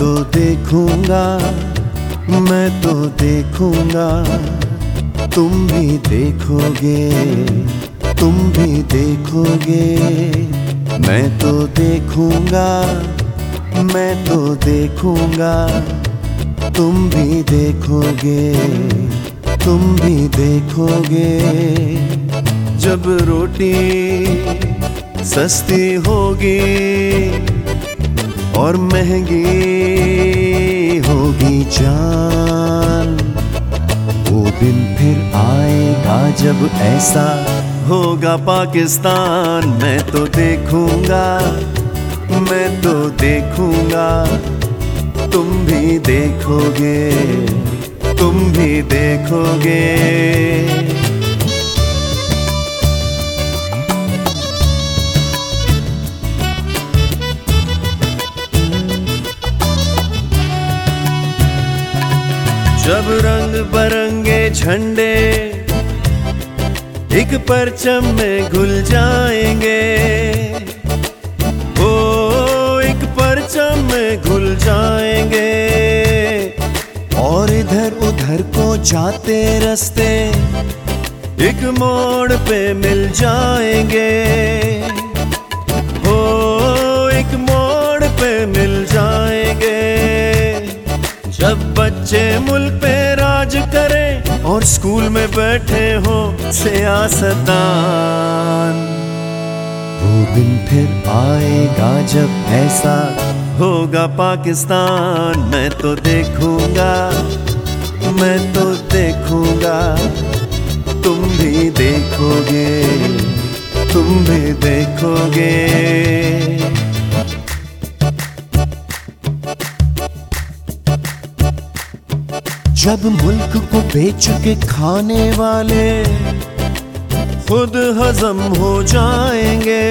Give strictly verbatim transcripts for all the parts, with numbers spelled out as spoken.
तो देखूंगा, मैं तो देखूंगा, तुम भी देखोगे, तुम भी देखोगे। मैं तो देखूंगा, मैं तो देखूंगा, तुम भी देखोगे, तुम भी देखोगे। जब रोटी सस्ती होगी और महंगी होगी जान, वो दिन फिर आएगा जब ऐसा होगा पाकिस्तान। मैं तो देखूंगा, मैं तो देखूंगा, तुम भी देखोगे, तुम भी देखोगे। जब रंग बरंगे झंडे एक परचम में घुल जाएंगे, ओ एक परचम में घुल जाएंगे, और इधर उधर को जाते रास्ते एक मोड़ पे मिल जाएंगे, ओ एक मोड़ पे मिल जाएंगे। जब बच्चे मुल्क पे राज करें और स्कूल में बैठे हो सियासतदान, वो दिन फिर आएगा जब ऐसा होगा पाकिस्तान। मैं तो देखूंगा, मैं तो देखूंगा, तुम भी देखोगे, तुम भी देखोगे। जब मुल्क को बेच के खाने वाले खुद हजम हो जाएंगे,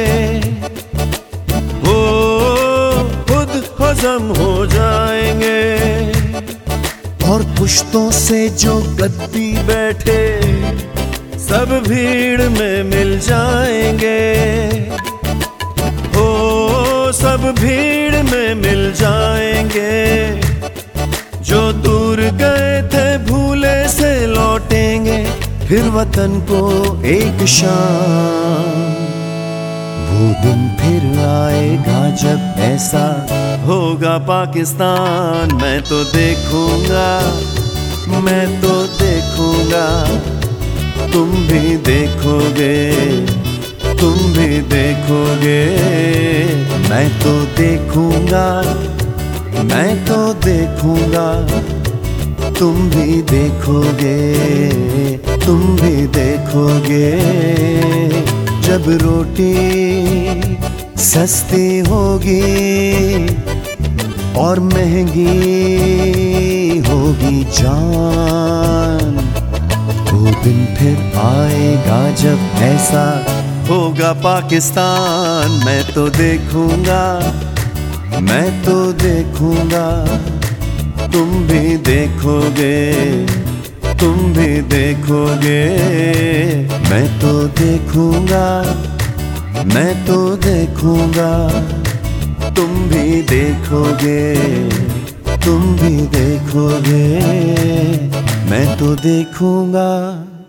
वो खुद हजम हो जाएंगे, और पुश्तों से जो गद्दी बैठे सब भीड़ में मिल जाएंगे, ओ सब भीड़ में मिल जाएंगे। जो दूर गए थे भूले से लौटेंगे फिर वतन को एक शाम। वो दिन फिर आएगा जब ऐसा होगा पाकिस्तान। मैं तो देखूंगा, मैं तो देखूंगा, तुम भी देखोगे, तुम भी देखोगे। मैं तो देखूंगा, मैं तो देखूंगा, तुम भी देखोगे, तुम भी देखोगे। जब रोटी सस्ती होगी और महंगी होगी जान, वो दिन फिर आएगा जब ऐसा होगा पाकिस्तान। मैं तो देखूंगा, मैं तो देखूंगा, तुम भी देखोगे, तुम भी देखोगे। मैं तो देखूंगा, मैं तो देखूंगा, तुम भी देखोगे, तुम भी देखोगे। मैं तो देखूंगा।